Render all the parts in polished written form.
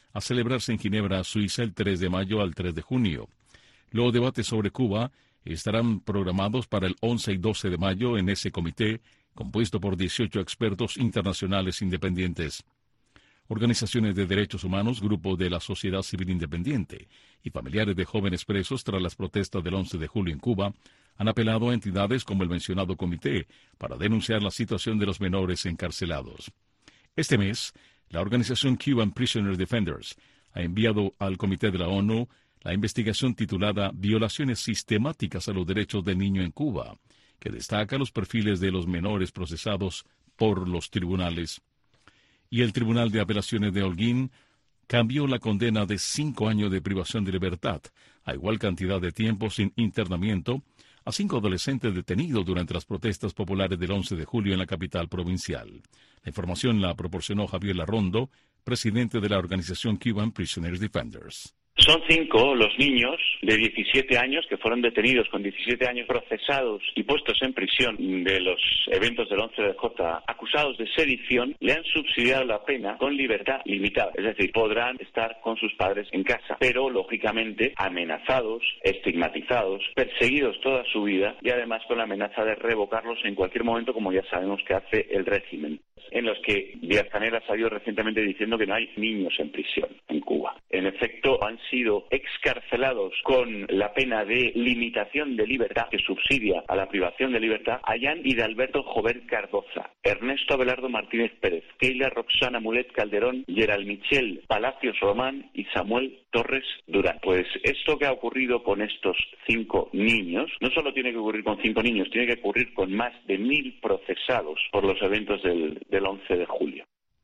a celebrarse en Ginebra, Suiza, el 3 de mayo al 3 de junio. Los debates sobre Cuba estarán programados para el 11 y 12 de mayo en ese comité, compuesto por 18 expertos internacionales independientes. Organizaciones de derechos humanos, grupos de la sociedad civil independiente y familiares de jóvenes presos tras las protestas del 11 de julio en Cuba han apelado a entidades como el mencionado comité para denunciar la situación de los menores encarcelados. Este mes, la organización Cuban Prisoner Defenders ha enviado al Comité de la ONU la investigación titulada Violaciones sistemáticas a los derechos del niño en Cuba, que destaca los perfiles de los menores procesados por los tribunales. Y el Tribunal de Apelaciones de Holguín cambió la condena de 5 años de privación de libertad, a igual cantidad de tiempo sin internamiento, a 5 adolescentes detenidos durante las protestas populares del 11 de julio en la capital provincial. La información la proporcionó Javier Larrondo, presidente de la organización Cuban Prisoners Defenders. Son 5 los niños de 17 años que fueron detenidos con 17 años, procesados y puestos en prisión de los eventos del 11J, acusados de sedición. Le han subsidiado la pena con libertad limitada, es decir, podrán estar con sus padres en casa, pero lógicamente amenazados, estigmatizados, perseguidos toda su vida y además con la amenaza de revocarlos en cualquier momento, como ya sabemos que hace el régimen, en los que Díaz-Canel ha salido recientemente diciendo que no hay niños en prisión en Cuba. En efecto, han sido excarcelados con la pena de limitación de libertad que subsidia a la privación de libertad Ayán y de Alberto Jover Cardoza, Ernesto Abelardo Martínez Pérez, Keila Roxana Mulet Calderón, Gerald Michel Palacios Román y Samuel Torres Durán. Pues esto que ha ocurrido con estos 5 niños, no solo tiene que ocurrir con 5 niños, tiene que ocurrir con más de 1.000 procesados por los eventos del 11 de julio.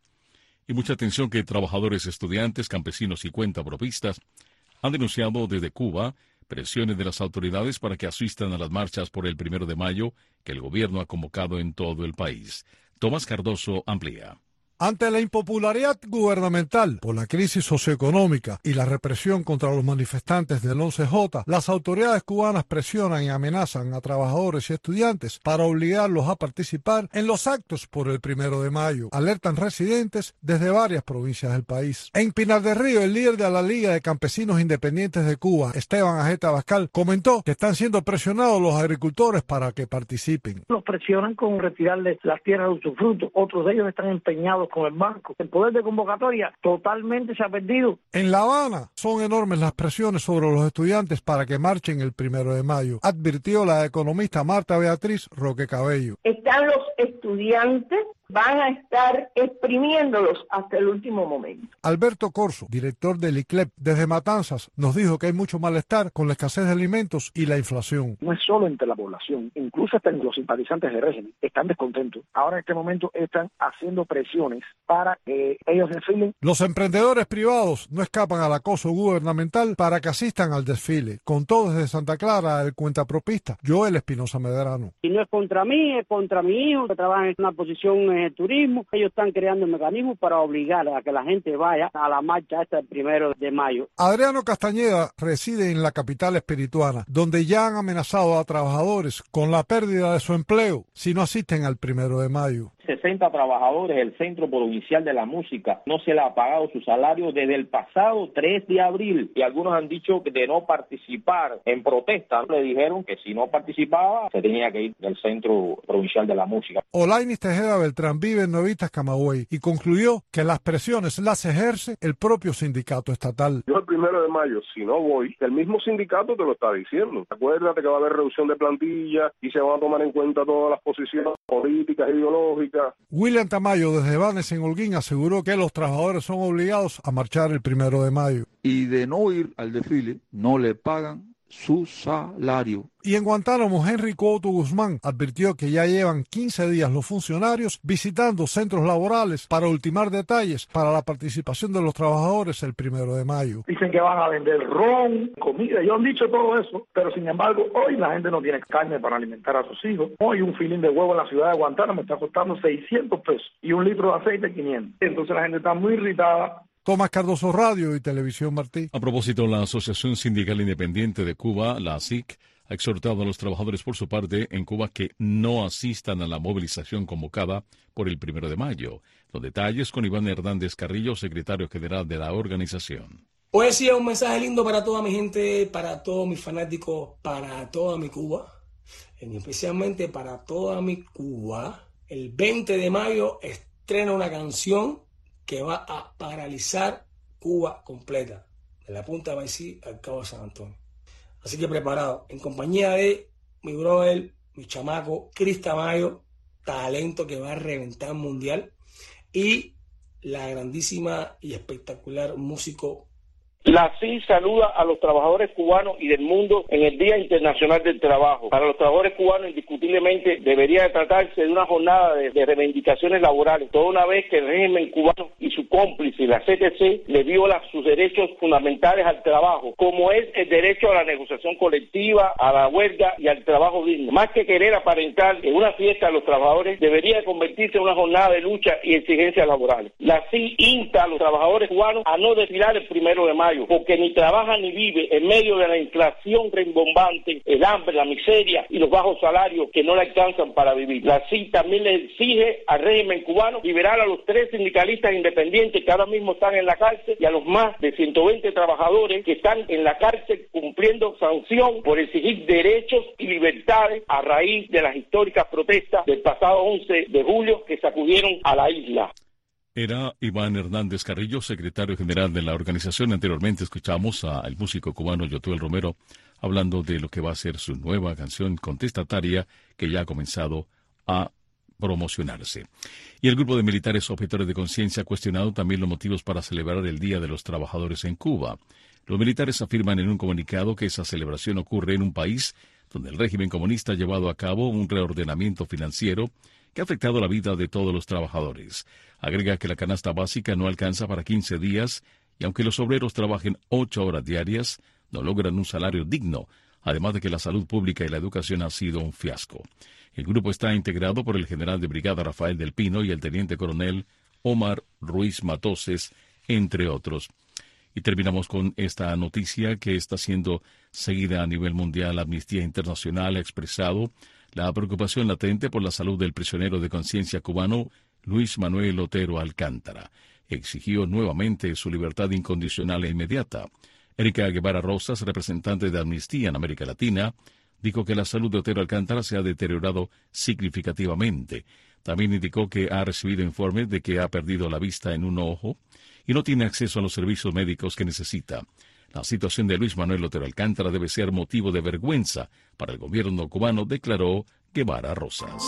Y mucha atención que trabajadores, estudiantes, campesinos y cuentapropistas han denunciado desde Cuba presiones de las autoridades para que asistan a las marchas por el 1 de mayo que el gobierno ha convocado en todo el país. Tomás Cardoso amplía. Ante la impopularidad gubernamental por la crisis socioeconómica y la represión contra los manifestantes del 11J, las autoridades cubanas presionan y amenazan a trabajadores y estudiantes para obligarlos a participar en los actos por el 1 de mayo. Alertan residentes desde varias provincias del país. En Pinar del Río, el líder de la Liga de Campesinos Independientes de Cuba, Esteban Ajeta Bascal, comentó que están siendo presionados los agricultores para que participen. Los presionan con retirarles las tierras de usufructo. Otros de ellos están empeñados con el banco. El poder de convocatoria totalmente se ha perdido. En La Habana son enormes las presiones sobre los estudiantes para que marchen el 1 de mayo, advirtió la economista Marta Beatriz Roque Cabello. Están los estudiantes, van a estar exprimiéndolos hasta el último momento. Alberto Corso, director del ICLEP desde Matanzas, nos dijo que hay mucho malestar con la escasez de alimentos y la inflación. No es solo entre la población, incluso hasta los simpatizantes del régimen están descontentos. Ahora en este momento están haciendo presiones para que ellos desfilen. Los emprendedores privados no escapan al acoso gubernamental para que asistan al desfile. Contó desde Santa Clara el cuentapropista Joel Espinosa Medrano. Y no es contra mí, es contra mi hijo que trabaja en una posición turismo. Ellos están creando mecanismos para obligar a que la gente vaya a la marcha hasta el 1 de mayo. Adriano Castañeda reside en la capital espirituana, donde ya han amenazado a trabajadores con la pérdida de su empleo si no asisten al 1 de mayo. 60 trabajadores del Centro Provincial de la Música no se le ha pagado su salario desde el pasado 3 de abril y algunos han dicho que de no participar en protesta. Le dijeron que si no participaba se tenía que ir del Centro Provincial de la Música. Olainis Tejeda Beltrán vive en Nuevitas, Camagüey, y concluyó que las presiones las ejerce el propio sindicato estatal. Yo el 1 de mayo, si no voy, el mismo sindicato te lo está diciendo. Acuérdate que va a haber reducción de plantilla y se van a tomar en cuenta todas las posiciones políticas, ideológicas. William Tamayo desde Banes en Holguín aseguró que los trabajadores son obligados a marchar el 1 de mayo. Y de no ir al desfile, no le pagan su salario. Y en Guantánamo, Henry Couto Guzmán advirtió que ya llevan 15 días los funcionarios visitando centros laborales para ultimar detalles para la participación de los trabajadores el 1 de mayo. Dicen que van a vender ron, comida, ellos han dicho todo eso, pero sin embargo hoy la gente no tiene carne para alimentar a sus hijos. Hoy un filín de huevo en la ciudad de Guantánamo está costando 600 pesos y un litro de aceite 500. Entonces la gente está muy irritada. Tomás Cardoso, Radio y Televisión Martí. A propósito, la Asociación Sindical Independiente de Cuba, la ASIC, ha exhortado a los trabajadores por su parte en Cuba que no asistan a la movilización convocada por el 1 de mayo. Los detalles con Iván Hernández Carrillo, secretario general de la organización. Hoy sí es un mensaje lindo para toda mi gente, para todos mis fanáticos, para toda mi Cuba, especialmente para toda mi Cuba. El 20 de mayo estrena una canción que va a paralizar Cuba completa, de la punta de Baicí al Cabo de San Antonio. Así que preparado, en compañía de mi brother, mi chamaco, Cris Tamayo, talento que va a reventar mundial, y la grandísima y espectacular músico. La CIE saluda a los trabajadores cubanos y del mundo en el Día Internacional del Trabajo. Para los trabajadores cubanos, indiscutiblemente, debería de tratarse de una jornada de reivindicaciones laborales, toda una vez que el régimen cubano y su cómplice, la CTC, le viola sus derechos fundamentales al trabajo, como es el derecho a la negociación colectiva, a la huelga y al trabajo digno. Más que querer aparentar en una fiesta a los trabajadores, debería de convertirse en una jornada de lucha y exigencias laborales. La CIE insta a los trabajadores cubanos a no desfilar el 1 de mayo, porque ni trabaja ni vive en medio de la inflación rimbombante, el hambre, la miseria y los bajos salarios que no le alcanzan para vivir. La CIE también le exige al régimen cubano liberar a los 3 sindicalistas independientes que ahora mismo están en la cárcel y a los más de 120 trabajadores que están en la cárcel cumpliendo sanción por exigir derechos y libertades a raíz de las históricas protestas del pasado 11 de julio que sacudieron a la isla. Era Iván Hernández Carrillo, secretario general de la organización. Anteriormente escuchamos al músico cubano Yotuel Romero hablando de lo que va a ser su nueva canción contestataria que ya ha comenzado a promocionarse. Y el grupo de militares objetores de conciencia ha cuestionado también los motivos para celebrar el Día de los Trabajadores en Cuba. Los militares afirman en un comunicado que esa celebración ocurre en un país donde el régimen comunista ha llevado a cabo un reordenamiento financiero que ha afectado la vida de todos los trabajadores. Agrega que la canasta básica no alcanza para 15 días y aunque los obreros trabajen 8 horas diarias, no logran un salario digno, además de que la salud pública y la educación han sido un fiasco. El grupo está integrado por el general de brigada Rafael del Pino y el teniente coronel Omar Ruiz Matoses, entre otros. Y terminamos con esta noticia que está siendo seguida a nivel mundial. Amnistía Internacional ha expresado la preocupación latente por la salud del prisionero de conciencia cubano Luis Manuel Otero Alcántara. Exigió nuevamente su libertad incondicional e inmediata. Erika Guevara Rosas, representante de Amnistía en América Latina, dijo que la salud de Otero Alcántara se ha deteriorado significativamente. También indicó que ha recibido informes de que ha perdido la vista en un ojo y no tiene acceso a los servicios médicos que necesita. La situación de Luis Manuel Otero Alcántara debe ser motivo de vergüenza para el gobierno cubano, declaró Guevara Rosas.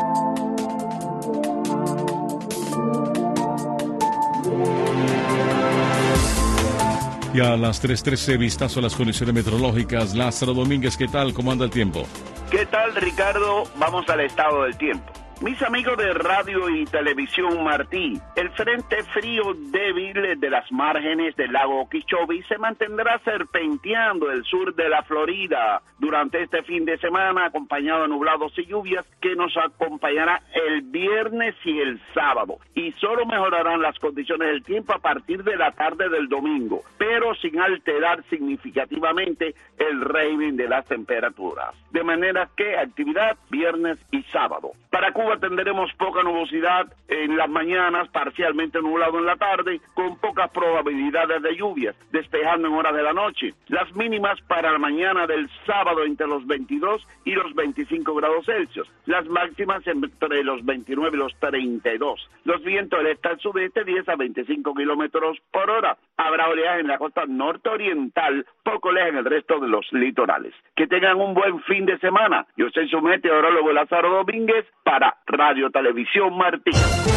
Y a las 3:13, vistazo a las condiciones meteorológicas. Lázaro Domínguez, ¿qué tal? ¿Cómo anda el tiempo? ¿Qué tal, Ricardo? Vamos al estado del tiempo. Mis amigos de Radio y Televisión Martí, el frente frío débil de las márgenes del lago Okeechobee se mantendrá serpenteando el sur de la Florida durante este fin de semana, acompañado de nublados y lluvias que nos acompañará el viernes y el sábado. Y solo mejorarán las condiciones del tiempo a partir de la tarde del domingo, pero sin alterar significativamente el rating de las temperaturas. De manera que actividad viernes y sábado. Para Cuba tendremos poca nubosidad en las mañanas, parcialmente nublado en la tarde, con pocas probabilidades de lluvias, despejando en horas de la noche. Las mínimas para la mañana del sábado entre los 22 y los 25 grados Celsius. Las máximas entre los 29 y los 32. Los vientos del este al sudeste 10 a 25 kilómetros por hora. Habrá oleaje en la costa norte-oriental, poco oleaje en el resto de los litorales. Que tengan un buen fin de semana. Yo soy su meteorólogo Lázaro Domínguez para Radio Televisión Martí.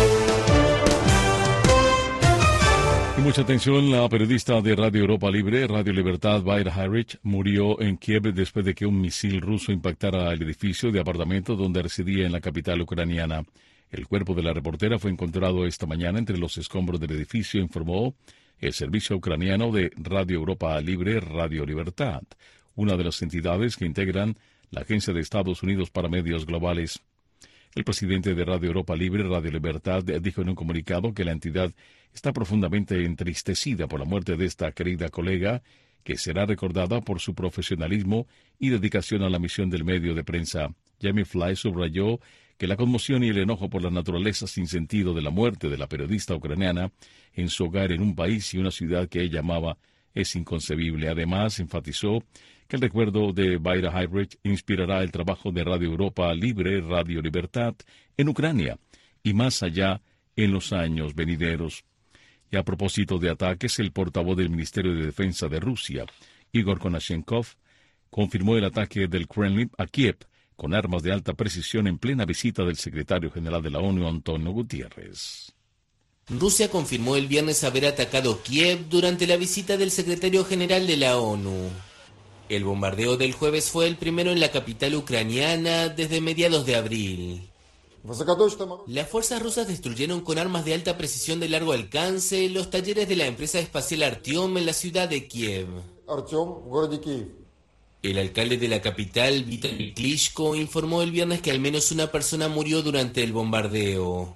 Y mucha atención, la periodista de Radio Europa Libre, Radio Libertad, Vaira Harich, murió en Kiev después de que un misil ruso impactara el edificio de apartamentos donde residía en la capital ucraniana. El cuerpo de la reportera fue encontrado esta mañana entre los escombros del edificio, informó el servicio ucraniano de Radio Europa Libre, Radio Libertad, una de las entidades que integran la Agencia de Estados Unidos para Medios Globales. El presidente de Radio Europa Libre, Radio Libertad, dijo en un comunicado que la entidad está profundamente entristecida por la muerte de esta querida colega que será recordada por su profesionalismo y dedicación a la misión del medio de prensa. Jamie Fly subrayó que la conmoción y el enojo por la naturaleza sin sentido de la muerte de la periodista ucraniana en su hogar en un país y una ciudad que ella amaba es inconcebible. Además, enfatizó que el recuerdo de Vaira Hybrid inspirará el trabajo de Radio Europa Libre, Radio Libertad, en Ucrania y más allá en los años venideros. Y a propósito de ataques, el portavoz del Ministerio de Defensa de Rusia, Igor Konashenkov, confirmó el ataque del Kremlin a Kiev con armas de alta precisión en plena visita del secretario general de la ONU, Antonio Guterres. Rusia confirmó el viernes haber atacado Kiev durante la visita del secretario general de la ONU. El bombardeo del jueves fue el primero en la capital ucraniana desde mediados de abril. Las fuerzas rusas destruyeron con armas de alta precisión de largo alcance los talleres de la empresa espacial Artyom en la ciudad de Kiev. El alcalde de la capital, Vitaly Klitschko, informó el viernes que al menos una persona murió durante el bombardeo.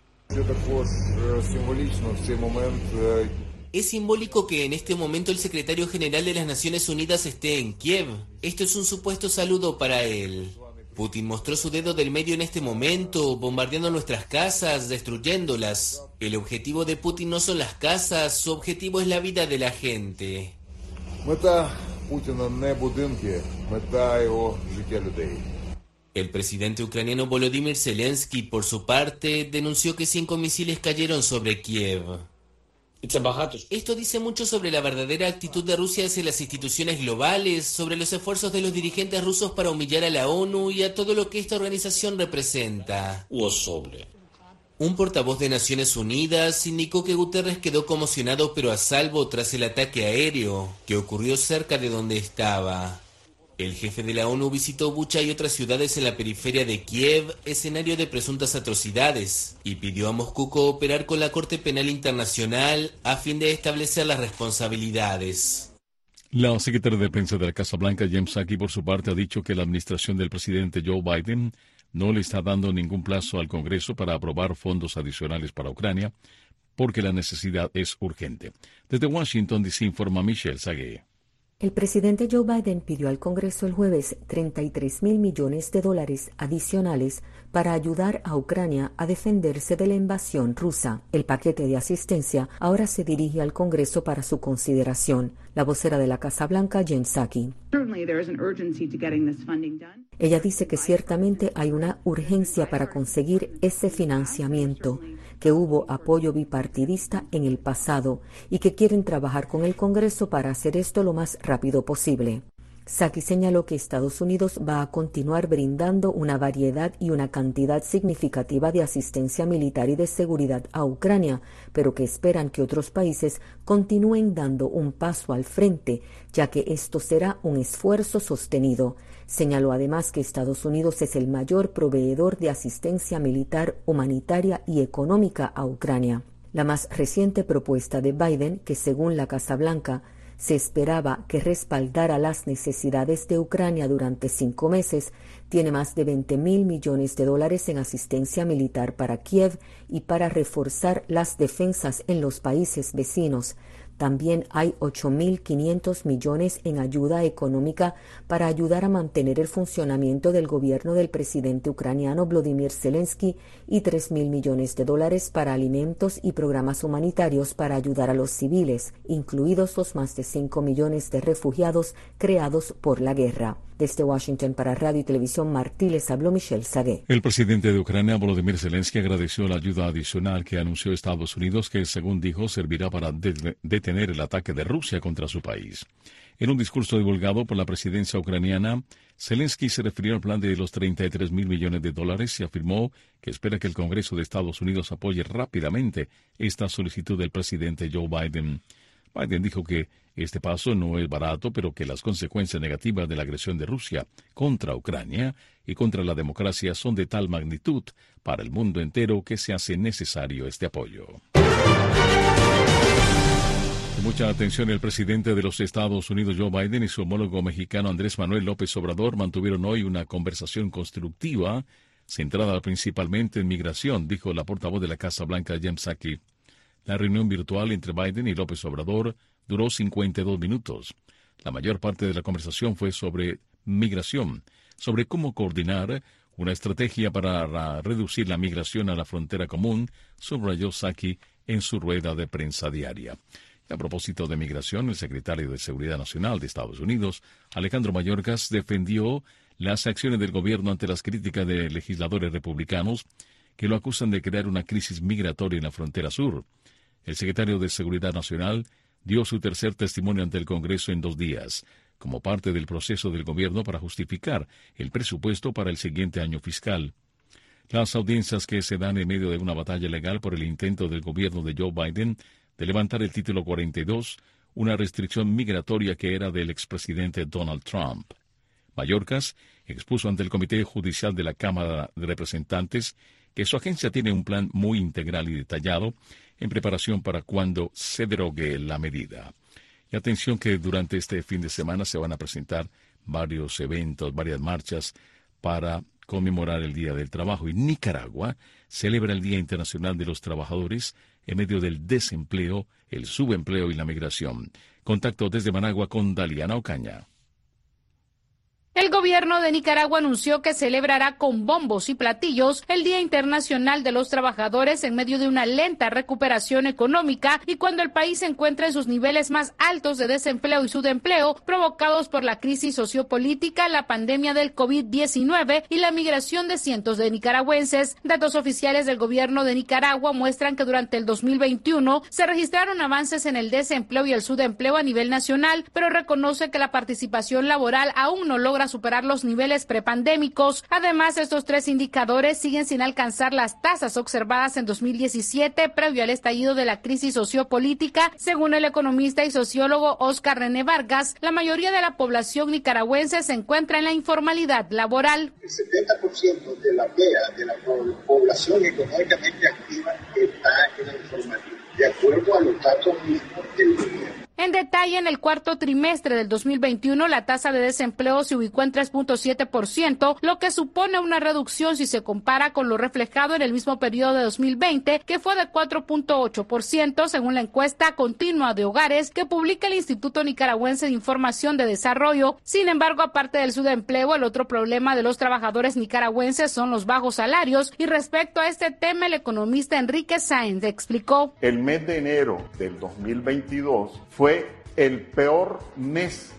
Es simbólico que en este momento el secretario general de las Naciones Unidas esté en Kiev. Esto es un supuesto saludo para él. Putin mostró su dedo del medio en este momento, bombardeando nuestras casas, destruyéndolas. El objetivo de Putin no son las casas, su objetivo es la vida de la gente. El presidente ucraniano Volodymyr Zelensky, por su parte, denunció que 5 misiles cayeron sobre Kiev. Esto dice mucho sobre la verdadera actitud de Rusia hacia las instituciones globales, sobre los esfuerzos de los dirigentes rusos para humillar a la ONU y a todo lo que esta organización representa. Un portavoz de Naciones Unidas indicó que Guterres quedó conmocionado pero a salvo tras el ataque aéreo, que ocurrió cerca de donde estaba. El jefe de la ONU visitó Bucha y otras ciudades en la periferia de Kiev, escenario de presuntas atrocidades, y pidió a Moscú cooperar con la Corte Penal Internacional a fin de establecer las responsabilidades. La secretaria de prensa de la Casa Blanca, Jen Psaki, por su parte, ha dicho que la administración del presidente Joe Biden no le está dando ningún plazo al Congreso para aprobar fondos adicionales para Ucrania, porque la necesidad es urgente. Desde Washington, D.C., informa Michelle Sagué. El presidente Joe Biden pidió al Congreso el jueves $33,000 millones adicionales para ayudar a Ucrania a defenderse de la invasión rusa. El paquete de asistencia ahora se dirige al Congreso para su consideración. La vocera de la Casa Blanca, Jen Psaki. Ella dice que ciertamente hay una urgencia para conseguir ese financiamiento, que hubo apoyo bipartidista en el pasado y que quieren trabajar con el Congreso para hacer esto lo más rápido posible. Psaki señaló que Estados Unidos va a continuar brindando una variedad y una cantidad significativa de asistencia militar y de seguridad a Ucrania, pero que esperan que otros países continúen dando un paso al frente, ya que esto será un esfuerzo sostenido. Señaló además que Estados Unidos es el mayor proveedor de asistencia militar, humanitaria y económica a Ucrania. La más reciente propuesta de Biden, que según la Casa Blanca se esperaba que respaldara las necesidades de Ucrania durante 5 meses, tiene más de $20,000 millones en asistencia militar para Kiev y para reforzar las defensas en los países vecinos. También hay 8.500 millones en ayuda económica para ayudar a mantener el funcionamiento del gobierno del presidente ucraniano Volodymyr Zelensky y $3,000 millones para alimentos y programas humanitarios para ayudar a los civiles, incluidos los más de 5 millones de refugiados creados por la guerra. Desde Washington para Radio y Televisión Martí les habló Michelle Sagué. El presidente de Ucrania, Volodymyr Zelensky, agradeció la ayuda adicional que anunció Estados Unidos, que según dijo servirá para detener el ataque de Rusia contra su país. En un discurso divulgado por la presidencia ucraniana, Zelensky se refirió al plan de los $33,000 millones y afirmó que espera que el Congreso de Estados Unidos apoye rápidamente esta solicitud del presidente Joe Biden. Biden dijo que este paso no es barato, pero que las consecuencias negativas de la agresión de Rusia contra Ucrania y contra la democracia son de tal magnitud para el mundo entero que se hace necesario este apoyo. Con mucha atención, el presidente de los Estados Unidos, Joe Biden, y su homólogo mexicano, Andrés Manuel López Obrador, mantuvieron hoy una conversación constructiva centrada principalmente en migración, dijo la portavoz de la Casa Blanca, Jen Psaki. La reunión virtual entre Biden y López Obrador duró 52 minutos. La mayor parte de la conversación fue sobre migración, sobre cómo coordinar una estrategia para reducir la migración a la frontera común, subrayó Psaki en su rueda de prensa diaria. A propósito de migración, el secretario de Seguridad Nacional de Estados Unidos, Alejandro Mayorkas, defendió las acciones del gobierno ante las críticas de legisladores republicanos que lo acusan de crear una crisis migratoria en la frontera sur. El secretario de Seguridad Nacional dio su tercer testimonio ante el Congreso en 2 días, como parte del proceso del gobierno para justificar el presupuesto para el siguiente año fiscal. Las audiencias que se dan en medio de una batalla legal por el intento del gobierno de Joe Biden de levantar el título 42, una restricción migratoria que era del expresidente Donald Trump. Mayorkas expuso ante el Comité Judicial de la Cámara de Representantes que su agencia tiene un plan muy integral y detallado en preparación para cuando se derogue la medida. Y atención que durante este fin de semana se van a presentar varios eventos, varias marchas para conmemorar el Día del Trabajo. Y Nicaragua celebra el Día Internacional de los Trabajadores en medio del desempleo, el subempleo y la migración. Contacto desde Managua con Daliana Ocaña. El gobierno de Nicaragua anunció que celebrará con bombos y platillos el Día Internacional de los Trabajadores en medio de una lenta recuperación económica y cuando el país se encuentra en sus niveles más altos de desempleo y subempleo provocados por la crisis sociopolítica, la pandemia del COVID-19 y la migración de cientos de nicaragüenses. Datos oficiales del gobierno de Nicaragua muestran que durante el 2021 se registraron avances en el desempleo y el subempleo a nivel nacional, pero reconoce que la participación laboral aún no logra superar los niveles prepandémicos. Además, estos 3 indicadores siguen sin alcanzar las tasas observadas en 2017, previo al estallido de la crisis sociopolítica. Según el economista y sociólogo Oscar René Vargas, la mayoría de la población nicaragüense se encuentra en la informalidad laboral. El 70% de la PEA, de la población económicamente activa, está en la informalidad, de acuerdo a los datos mismos del gobierno. En detalle, en el cuarto trimestre del 2021, la tasa de desempleo se ubicó en 3.7%, lo que supone una reducción si se compara con lo reflejado en el mismo periodo de 2020, que fue de 4.8%, según la encuesta continua de hogares que publica el Instituto Nicaragüense de Información de Desarrollo. Sin embargo, aparte del subempleo, el otro problema de los trabajadores nicaragüenses son los bajos salarios, y respecto a este tema, el economista Enrique Sáenz explicó. El mes de enero del 2022 fue el peor mes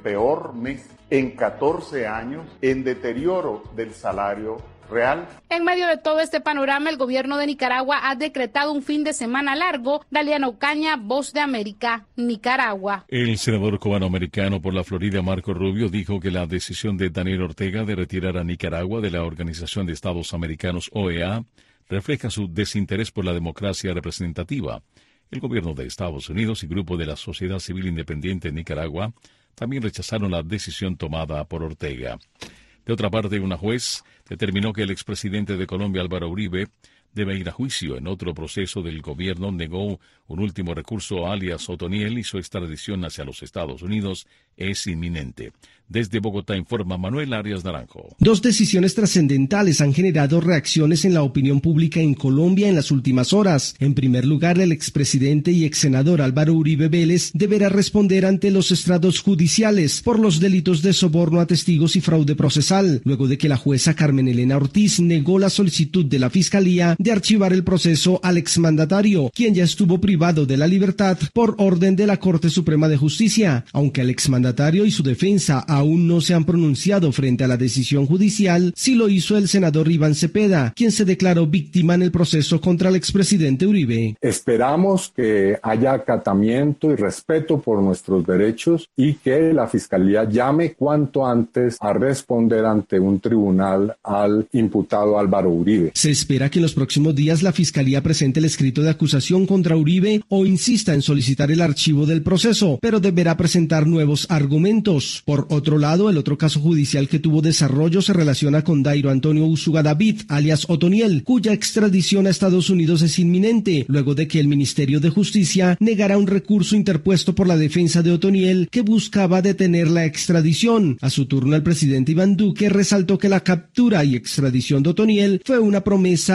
en 14 años en deterioro del salario real. En medio de todo este panorama, el gobierno de Nicaragua ha decretado un fin de semana largo. Daliana Ocaña, Voz de América, Nicaragua. El senador cubano-americano por la Florida, Marco Rubio, dijo que la decisión de Daniel Ortega de retirar a Nicaragua de la Organización de Estados Americanos, OEA, refleja su desinterés por la democracia representativa. El gobierno de Estados Unidos y grupo de la sociedad civil independiente en Nicaragua también rechazaron la decisión tomada por Ortega. De otra parte, una juez determinó que el expresidente de Colombia, Álvaro Uribe, debe ir a juicio. En otro proceso del gobierno negó un último recurso a alias Otoniel y su extradición hacia los Estados Unidos es inminente. Desde Bogotá informa Manuel Arias Naranjo. 2 decisiones trascendentales han generado reacciones en la opinión pública en Colombia en las últimas horas. En primer lugar, el expresidente y exsenador Álvaro Uribe Vélez deberá responder ante los estrados judiciales por los delitos de soborno a testigos y fraude procesal, luego de que la jueza Carmen Elena Ortiz negó la solicitud de la Fiscalía de archivar el proceso al exmandatario, quien ya estuvo privado de la libertad por orden de la Corte Suprema de Justicia. Aunque el exmandatario y su defensa aún no se han pronunciado frente a la decisión judicial, sí lo hizo el senador Iván Cepeda, quien se declaró víctima en el proceso contra el expresidente Uribe. Esperamos que haya acatamiento y respeto por nuestros derechos y que la Fiscalía llame cuanto antes a responder ante un tribunal al imputado Álvaro Uribe. Se espera que en los próximos días la Fiscalía presente el escrito de acusación contra Uribe o insista en solicitar el archivo del proceso, pero deberá presentar nuevos argumentos. Por otro lado, el otro caso judicial que tuvo desarrollo se relaciona con Dairo Antonio Usuga David, alias Otoniel, cuya extradición a Estados Unidos es inminente, luego de que el Ministerio de Justicia negara un recurso interpuesto por la defensa de Otoniel que buscaba detener la extradición. A su turno, el presidente Iván Duque resaltó que la captura y extradición de Otoniel fue una promesa de su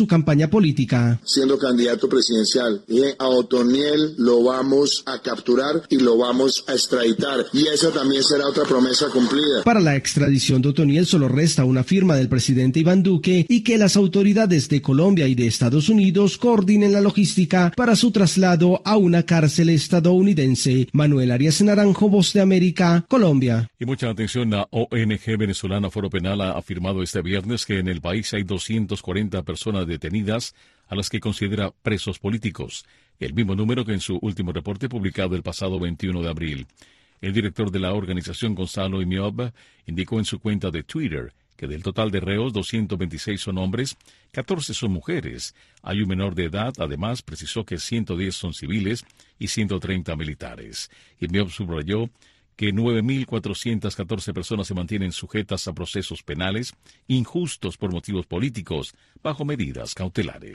su campaña política. Siendo candidato presidencial, a Otoniel lo vamos a capturar y lo vamos a extraditar. Y esa también será otra promesa cumplida. Para la extradición de Otoniel solo resta una firma del presidente Iván Duque y que las autoridades de Colombia y de Estados Unidos coordinen la logística para su traslado a una cárcel estadounidense. Manuel Arias Naranjo, Voz de América, Colombia. Y mucha atención, la ONG venezolana Foro Penal ha afirmado este viernes que en el país hay 240 personas detenidas a las que considera presos políticos, el mismo número que en su último reporte publicado el pasado 21 de abril. El director de la organización, Gonzalo Imiob, indicó en su cuenta de Twitter que del total de reos, 226 son hombres, 14 son mujeres. Hay un menor de edad, además precisó que 110 son civiles y 130 militares. Imiob subrayó que 9.414 personas se mantienen sujetas a procesos penales injustos por motivos políticos, bajo medidas cautelares.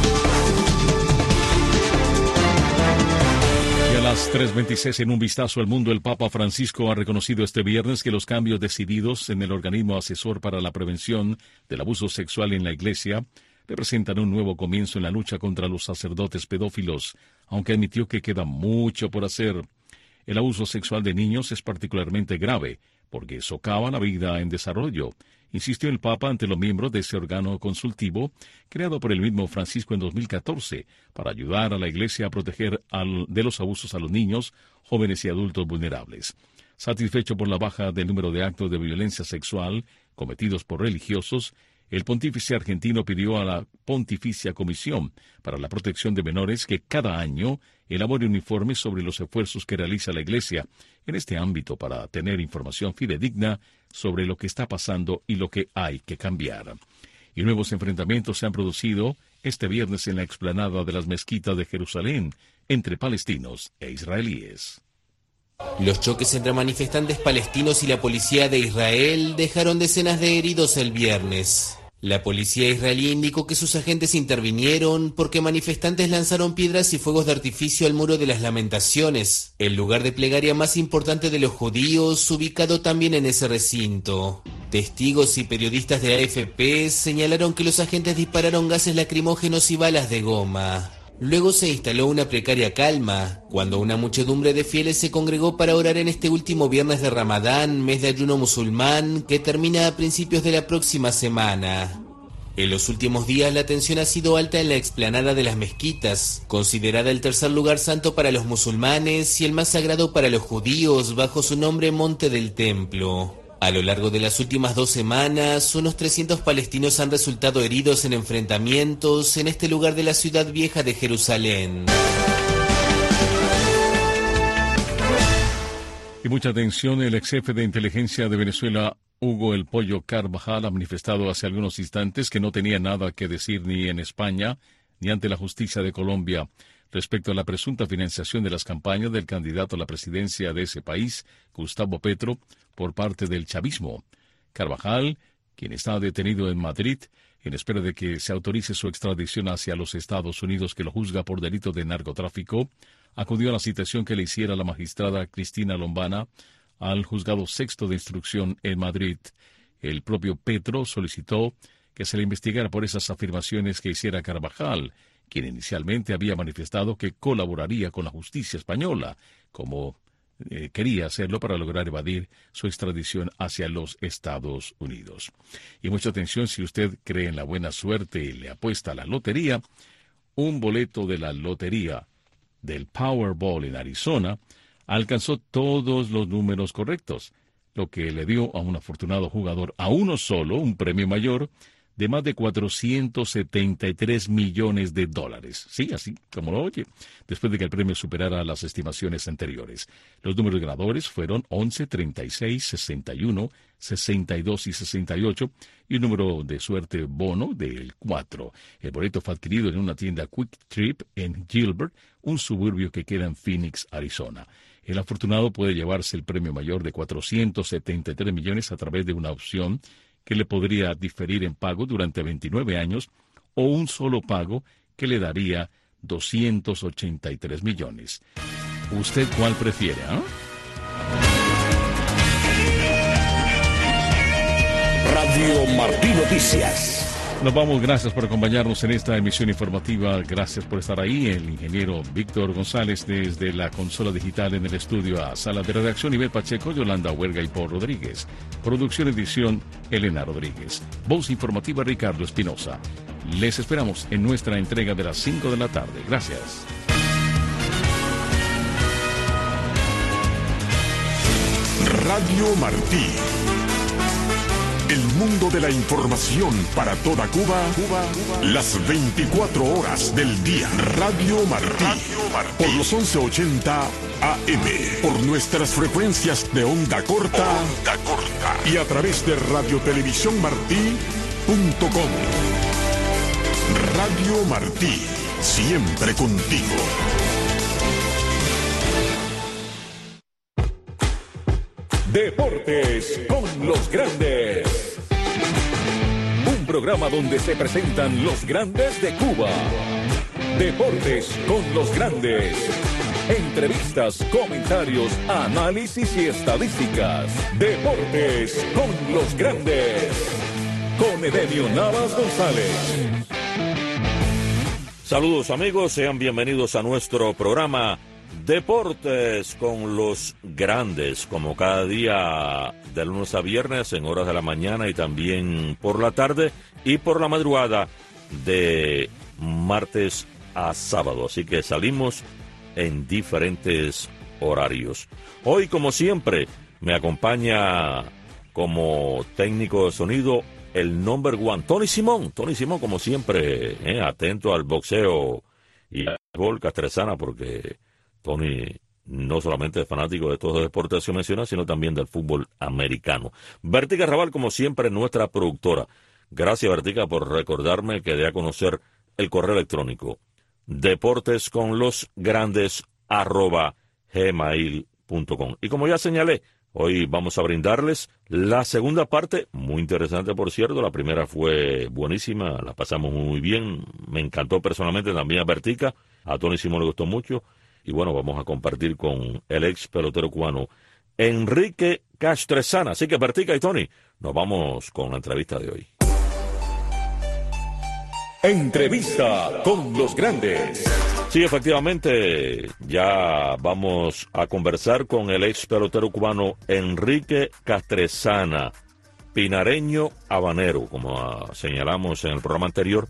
Y a las 3:26 en un vistazo al mundo, el Papa Francisco ha reconocido este viernes que los cambios decididos en el organismo asesor para la prevención del abuso sexual en la Iglesia representan un nuevo comienzo en la lucha contra los sacerdotes pedófilos, aunque admitió que queda mucho por hacer. El abuso sexual de niños es particularmente grave porque socava la vida en desarrollo, insistió el Papa ante los miembros de ese órgano consultivo creado por el mismo Francisco en 2014 para ayudar a la Iglesia a proteger de los abusos a los niños, jóvenes y adultos vulnerables. Satisfecho por la baja del número de actos de violencia sexual cometidos por religiosos, el pontífice argentino pidió a la Pontificia Comisión para la Protección de Menores que cada año elabore un informe sobre los esfuerzos que realiza la Iglesia en este ámbito para tener información fidedigna sobre lo que está pasando y lo que hay que cambiar. Y nuevos enfrentamientos se han producido este viernes en la explanada de las mezquitas de Jerusalén entre palestinos e israelíes. Los choques entre manifestantes palestinos y la policía de Israel dejaron decenas de heridos el viernes. La policía israelí indicó que sus agentes intervinieron porque manifestantes lanzaron piedras y fuegos de artificio al Muro de las Lamentaciones, el lugar de plegaria más importante de los judíos, ubicado también en ese recinto. Testigos y periodistas de AFP señalaron que los agentes dispararon gases lacrimógenos y balas de goma. Luego se instaló una precaria calma, cuando una muchedumbre de fieles se congregó para orar en este último viernes de Ramadán, mes de ayuno musulmán, que termina a principios de la próxima semana. En los últimos días la tensión ha sido alta en la explanada de las mezquitas, considerada el tercer lugar santo para los musulmanes y el más sagrado para los judíos, bajo su nombre Monte del Templo. A lo largo de las últimas 2 semanas, unos 300 palestinos han resultado heridos en enfrentamientos en este lugar de la ciudad vieja de Jerusalén. Y mucha atención, el ex jefe de inteligencia de Venezuela, Hugo El Pollo Carvajal, ha manifestado hace algunos instantes que no tenía nada que decir ni en España ni ante la justicia de Colombia respecto a la presunta financiación de las campañas del candidato a la presidencia de ese país, Gustavo Petro, por parte del chavismo. Carvajal, quien está detenido en Madrid, en espera de que se autorice su extradición hacia los Estados Unidos, que lo juzga por delito de narcotráfico, acudió a la citación que le hiciera la magistrada Cristina Lombana al Juzgado Sexto de Instrucción en Madrid. El propio Petro solicitó que se le investigara por esas afirmaciones que hiciera Carvajal, quien inicialmente había manifestado que colaboraría con la justicia española, como quería hacerlo para lograr evadir su extradición hacia los Estados Unidos. Y mucha atención, si usted cree en la buena suerte y le apuesta a la lotería, un boleto de la lotería del Powerball en Arizona alcanzó todos los números correctos, lo que le dio a un afortunado jugador, a uno solo, un premio mayor de más de $473 millones. Sí, así como lo oye, después de que el premio superara las estimaciones anteriores. Los números ganadores fueron 11, 36, 61, 62 y 68, y un número de suerte bono del 4. El boleto fue adquirido en una tienda Quick Trip en Gilbert, un suburbio que queda en Phoenix, Arizona. El afortunado puede llevarse el premio mayor de 473 millones a través de una opción que le podría diferir en pago durante 29 años o un solo pago que le daría 283 millones. ¿Usted cuál prefiere, Radio Martí Noticias. Nos vamos, gracias por acompañarnos en esta emisión informativa, gracias por estar ahí, el ingeniero Víctor González desde la consola digital en el estudio A, sala de redacción Ibel Pacheco, Yolanda Huerga y Paul Rodríguez, producción edición Elena Rodríguez, voz informativa Ricardo Espinosa. Les esperamos en nuestra entrega de las 5 de la tarde. Gracias. Radio Martí. El mundo de la información para toda Cuba, las 24 horas del día. Radio Martí. Por los 1180 AM. Por nuestras frecuencias de onda corta. Y a través de radiotelevisiónmartí.com. Radio Martí. Siempre contigo. Deportes con los grandes. Un programa donde se presentan los grandes de Cuba. Deportes con los grandes. Entrevistas, comentarios, análisis y estadísticas. Deportes con los grandes. Con Edenio Navas González. Saludos amigos, sean bienvenidos a nuestro programa Deportes con los grandes, como cada día de lunes a viernes en horas de la mañana y también por la tarde y por la madrugada de martes a sábado. Así que salimos en diferentes horarios. Hoy, como siempre, me acompaña como técnico de sonido el number one, Tony Simón. Tony Simón, como siempre, atento al boxeo y al gol Castresana, porque Tony no solamente es fanático de todos los deportes que menciona, sino también del fútbol americano. Bertica Raval, como siempre, nuestra productora. Gracias, Bertica, por recordarme que dé a conocer el correo electrónico deportesconlosgrandes@gmail.com. Y como ya señalé, hoy vamos a brindarles la segunda parte, muy interesante por cierto. La primera fue buenísima, la pasamos muy bien, me encantó personalmente, también a Bertica, a Tony Simón le gustó mucho. Y bueno, vamos a compartir con el ex pelotero cubano Enrique Castresana. Así que Bertica y Tony, nos vamos con la entrevista de hoy. Entrevista con los grandes. Sí, efectivamente, ya vamos a conversar con el ex pelotero cubano Enrique Castresana, pinareño habanero, como señalamos en el programa anterior.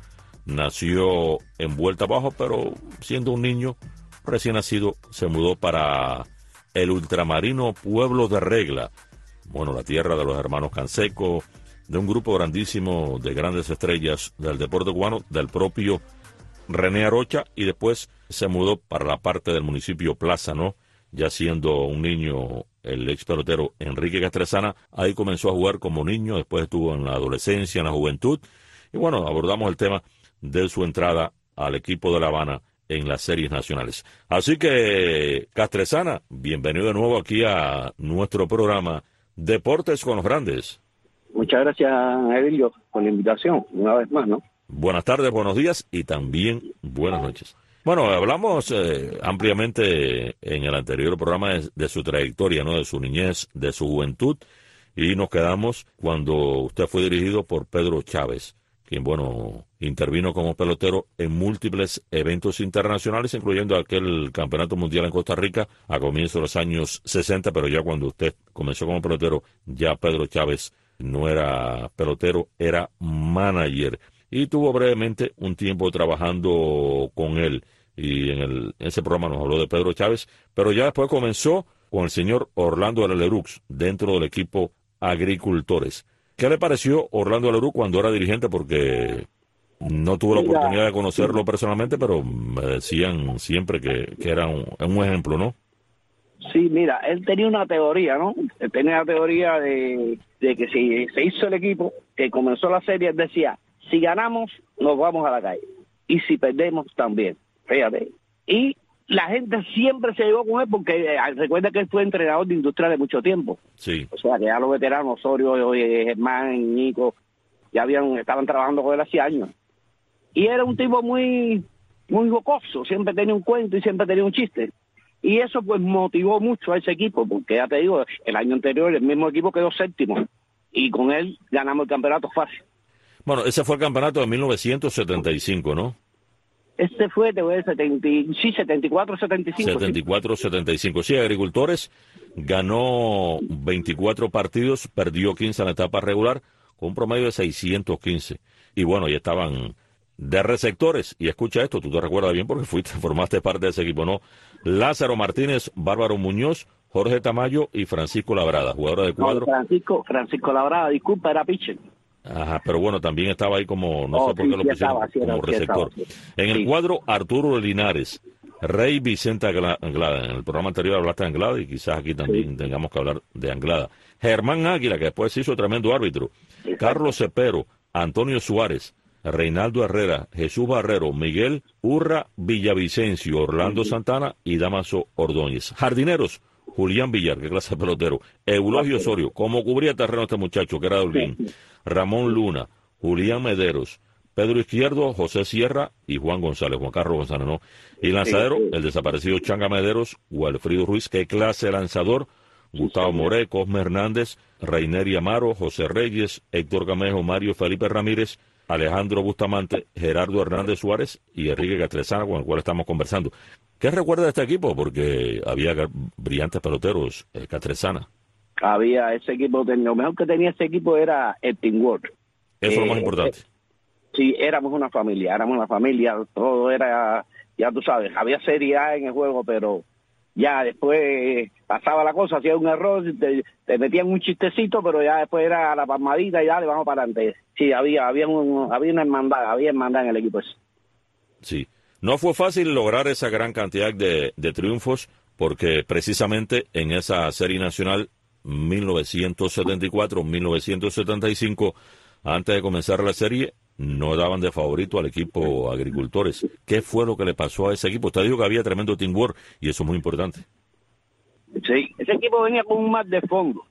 Nació en Vuelta Abajo, pero siendo un niño recién nacido, se mudó para el ultramarino Pueblo de Regla, bueno, la tierra de los hermanos Canseco, de un grupo grandísimo de grandes estrellas del deporte cubano, del propio René Arocha, y después se mudó para la parte del municipio Plaza, ¿no? Ya siendo un niño, el ex pelotero Enrique Castresana, ahí comenzó a jugar como niño, después estuvo en la adolescencia, en la juventud, y bueno, abordamos el tema de su entrada al equipo de La Habana en las series nacionales. Así que, Castresana, bienvenido de nuevo aquí a nuestro programa Deportes con los Grandes. Muchas gracias, Edilio, por la invitación, una vez más, ¿no? Buenas tardes, buenos días y también buenas noches. Bueno, hablamos ampliamente en el anterior programa de su trayectoria, ¿no? De su niñez, de su juventud, y nos quedamos cuando usted fue dirigido por Pedro Chávez, quien, bueno, intervino como pelotero en múltiples eventos internacionales, incluyendo aquel campeonato mundial en Costa Rica a comienzos de los años 60, pero ya cuando usted comenzó como pelotero, ya Pedro Chávez no era pelotero, era manager. Y tuvo brevemente un tiempo trabajando con él, y en ese programa nos habló de Pedro Chávez, pero ya después comenzó con el señor Orlando Alerux dentro del equipo Agricultores. ¿Qué le pareció Orlando Alerux cuando era dirigente? Porque no tuve la oportunidad de conocerlo personalmente, pero me decían siempre que era un ejemplo, ¿no? Sí, mira, él tenía una teoría, ¿no? Él tenía la teoría de que si se hizo el equipo, que comenzó la serie, él decía, si ganamos, nos vamos a la calle. Y si perdemos, también. Fíjate. Y la gente siempre se llevó con él porque recuerda que él fue entrenador de Industrial de mucho tiempo. Sí. O sea, que ya los veteranos, Osorio, Germán, Nico, ya estaban trabajando con él hace años. Y era un tipo muy jocoso, siempre tenía un cuento y siempre tenía un chiste. Y eso pues motivó mucho a ese equipo, porque ya te digo, el año anterior el mismo equipo quedó séptimo y con él ganamos el campeonato fácil. Bueno, ese fue el campeonato de 1975, ¿no? Este fue, te voy a decir, 74-75. 74-75. Sí, Agricultores ganó 24 partidos, perdió 15 en la etapa regular, con un promedio de 615. Y bueno, ya estaban de receptores. Y escucha esto, tú te recuerdas bien porque formaste parte de ese equipo, ¿no? Lázaro Martínez, Bárbaro Muñoz, Jorge Tamayo y Francisco Labrada, jugadores de cuadro. No, Francisco Labrada, disculpa, era pitcher. Ajá, pero bueno, también estaba ahí como, no sé por qué lo pusieron como receptor. En el cuadro, Arturo Linares, Rey Vicente Anglada. En el programa anterior hablaste de Anglada y quizás aquí también tengamos que hablar de Anglada. Germán Águila, que después se hizo tremendo árbitro. Carlos Cepero, Antonio Suárez, Reinaldo Herrera, Jesús Barrero, Miguel Urra Villavicencio, Orlando Santana y Damaso Ordóñez. Jardineros, Julián Villar, que clase de pelotero. Eulogio Osorio, como cubría terreno este muchacho, que era de Holguín. Ramón Luna, Julián Mederos, Pedro Izquierdo, José Sierra y Juan González, Juan Carlos González, ¿no? Y lanzadero, el desaparecido Changa Mederos, Walfrido Ruiz, qué clase de lanzador, Gustavo Moré, Cosme Hernández, Reiner Amaro, José Reyes, Héctor Camejo, Mario Felipe Ramírez, Alejandro Bustamante, Gerardo Hernández Suárez y Enrique Castresana, con el cual estamos conversando. ¿Qué recuerda de este equipo? Porque había brillantes peloteros, Castresana. Había ese equipo, lo mejor que tenía ese equipo era el teamwork. Eso es lo más importante. Sí, éramos una familia, todo era, ya tú sabes, había Serie A en el juego, pero ya después pasaba la cosa, hacía un error, te metían un chistecito, pero ya después era la palmadita y ya le vamos para adelante. Sí, había una hermandad en el equipo ese. Sí, no fue fácil lograr esa gran cantidad de triunfos, porque precisamente en esa serie nacional 1974-1975, antes de comenzar la serie, no daban de favorito al equipo Agricultores. ¿Qué fue lo que le pasó a ese equipo? Usted dijo que había tremendo teamwork y eso es muy importante. Sí, ese equipo venía con un mar de fondo.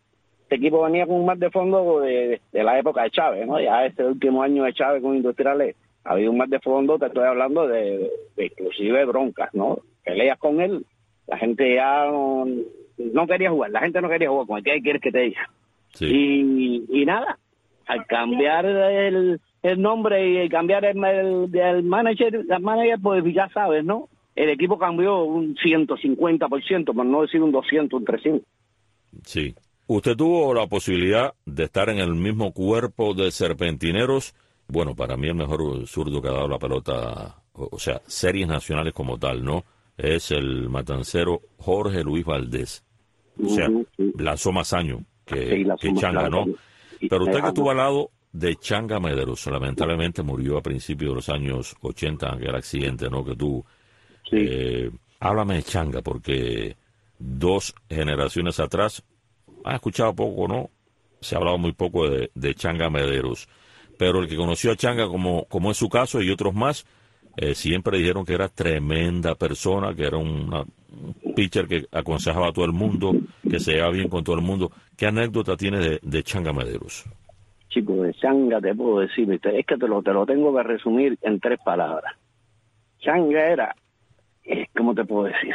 De la época de Chávez, ¿no? Ya este último año de Chávez con Industriales había un mar de fondo, te estoy hablando de inclusive broncas, ¿no? Peleas con él, la gente ya no quería jugar, la gente no quería jugar con él. ¿Qué quieres que te diga? Sí. Y nada, al cambiar el nombre y cambiar el manager, pues ya sabes, ¿no? El equipo cambió un 150%, por no decir un 200, un 300. Sí. Usted tuvo la posibilidad de estar en el mismo cuerpo de Serpentineros. Bueno, para mí el mejor zurdo que ha dado la pelota, o sea, series nacionales como tal, ¿no? Es el matancero Jorge Luis Valdés. O sea, lanzó más años que Changa, ¿no? Pero usted que estuvo al lado de Changa Mederos, lamentablemente murió a principios de los años 80, aquel accidente, ¿no?, que tuvo. Háblame de Changa, porque 2 generaciones atrás, ha escuchado poco, ¿no? Se ha hablado muy poco de Changa Mederos. Pero el que conoció a Changa, como es su caso y otros más, siempre dijeron que era tremenda persona, que era un pitcher que aconsejaba a todo el mundo, que se llevaba bien con todo el mundo. ¿Qué anécdota tiene de Changa Mederos? Chico, de Changa te puedo decir, es que te lo tengo que resumir en 3 palabras. Changa era, ¿cómo te puedo decir?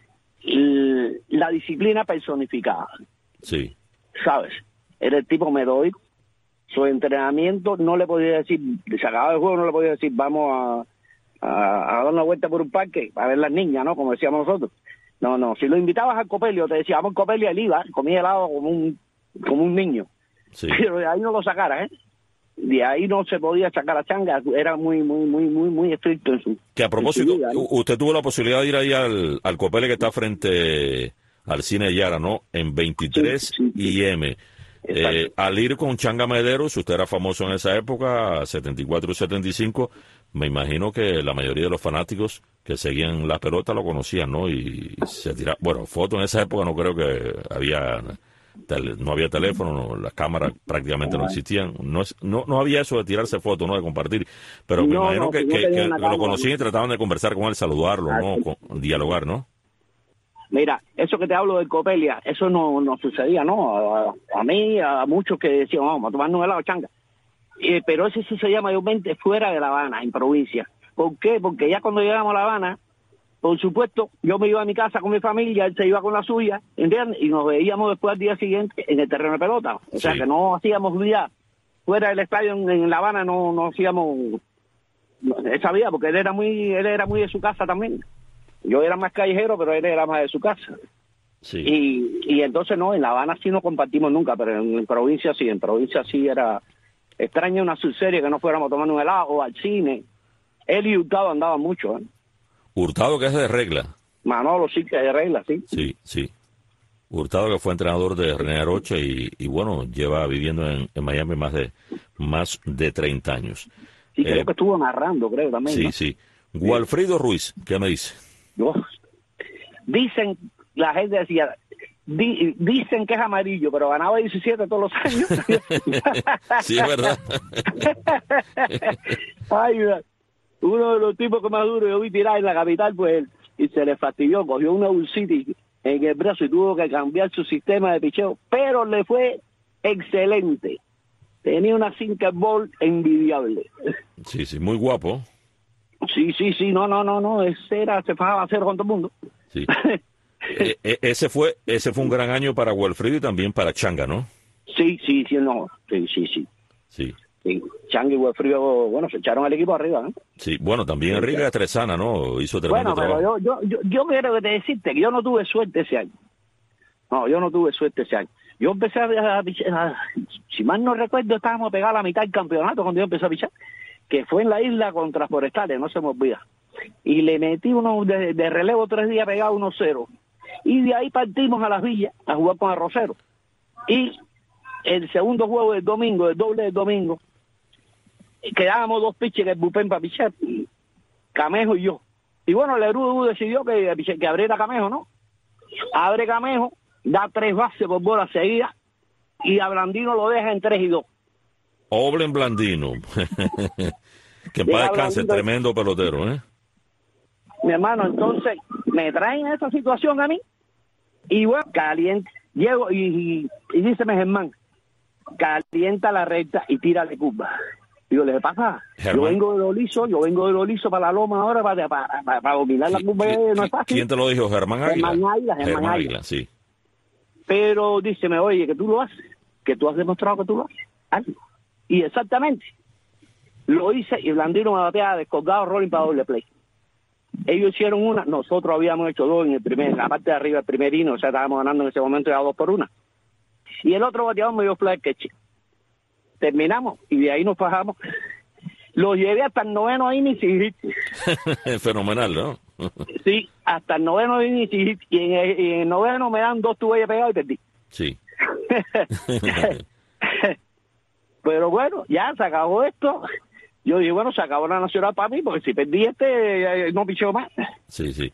La disciplina personificada. Sí. ¿Sabes? Era el tipo metódico. Su entrenamiento no le podía decir, se acababa el juego, no le podía decir, vamos a dar una vuelta por un parque a ver las niñas, ¿no? Como decíamos nosotros. No, si lo invitabas al Copelio, te decía, vamos al Copelio, él iba, comía helado como un niño. Sí. Pero de ahí no lo sacara, ¿eh? De ahí no se podía sacar a Changa, era muy estricto en su... Que a propósito, vida, ¿no? Usted tuvo la posibilidad de ir ahí al Copelio que está frente al Cine Yara, ¿no? En 23 IM. Al ir con Changa Mederos, usted era famoso en esa época, 74 y 75, me imagino que la mayoría de los fanáticos que seguían la pelota lo conocían, ¿no? Y se tiraban, bueno, fotos en esa época no creo que no había teléfono, las cámaras prácticamente no existían, no había eso de tirarse fotos, ¿no? De compartir, pero me imagino que lo conocían y trataban de conversar con él, saludarlo, ¿no? Dialogar, ¿no? Mira, eso que te hablo del Copelia, eso no sucedía, ¿no? A mí, a muchos que decían, vamos a tomarnos helado, Changa. Pero ese sí se llama mayormente fuera de La Habana, en provincia. ¿Por qué? Porque ya cuando llegamos a La Habana, por supuesto, yo me iba a mi casa con mi familia, él se iba con la suya, ¿entiendes? Y nos veíamos después al día siguiente en el terreno de pelota. O sea, que no hacíamos vida fuera del estadio en La Habana no hacíamos esa vida, porque él era muy de su casa también. Yo era más callejero, pero él era más de su casa. Sí. Y entonces no, en La Habana sí no compartimos nunca, pero en provincia sí era extraña una subserie que no fuéramos a tomar un helado o al cine. Él y Hurtado andaban mucho, ¿eh? Hurtado, que es de Regla. Manolo sí que es de Regla, sí. Sí. Hurtado, que fue entrenador de René Arocha y bueno, lleva viviendo en Miami más de 30 años. Sí, creo que estuvo narrando, creo también. Sí, ¿no? sí. Walfrido Ruiz, ¿qué me dice? Dicen, la gente decía, dicen que es amarillo, pero ganaba 17 todos los años. Sí, es verdad. Ay, uno de los tipos que más duro yo vi tirar en la capital, pues, y se le fastidió, cogió una bursitis en el brazo y tuvo que cambiar su sistema de picheo, pero le fue excelente. Tenía una sinker ball envidiable. Sí, muy guapo. Sí, no, se fajaba a cero con todo el mundo. Sí. Ese fue un gran año para Walfrido y también para Changa, ¿no? Sí. Changa y Walfrido, bueno, se echaron al equipo arriba, ¿no? Sí, bueno, también Enrique Castresana, ¿no? Hizo tremendo trabajo. Bueno, pero yo quiero decirte que yo no tuve suerte ese año. Yo empecé a pichar, si mal no recuerdo, estábamos pegados a la mitad del campeonato cuando yo empecé a pichar, que fue en la isla contra Forestales, no se me olvida. Y le metí uno de relevo 3 días pegado 1-0. Y de ahí partimos a Las Villas a jugar con Arrocero. Y el segundo juego del domingo, el doble del domingo, quedábamos 2 pitchers en el bullpen para pichar, Camejo y yo. Y bueno, Leroux decidió que abriera Camejo, ¿no? Abre Camejo, da 3 bases por bola seguida y a Blandino lo deja en 3-2. Oblen Blandino. Que en paz descanse, tremendo pelotero, ¿eh? Mi hermano, entonces me traen a esa situación a mí y bueno, caliente. Llego y díceme Germán, calienta la recta y tírale curva. Digo, ¿le pasa? Germán. Yo vengo de lo liso para la loma ahora para dominar la curva, no es fácil. ¿Quién te lo dijo? Germán Águila. Germán Águila, sí. Pero díceme, oye, que tú lo haces, que tú has demostrado que tú lo haces. Hazlo. Y exactamente, lo hice y Blandino me batea descolgado rolling para doble play. Ellos hicieron una, nosotros habíamos hecho 2 en la parte de arriba, el primer inning, o sea, estábamos ganando en ese momento ya 2-1. Y el otro bateador me dio fly catch. Terminamos y de ahí nos bajamos. Lo llevé hasta el 9º inning sin hit. Fenomenal, ¿no? Sí, hasta el 9º inning sin hit. Y en el 9º me dan 2 tubeles pegados y perdí. Sí. Pero bueno, ya se acabó esto. Yo dije, bueno, se acabó la nacional para mí, porque si perdí no picheo más. Sí.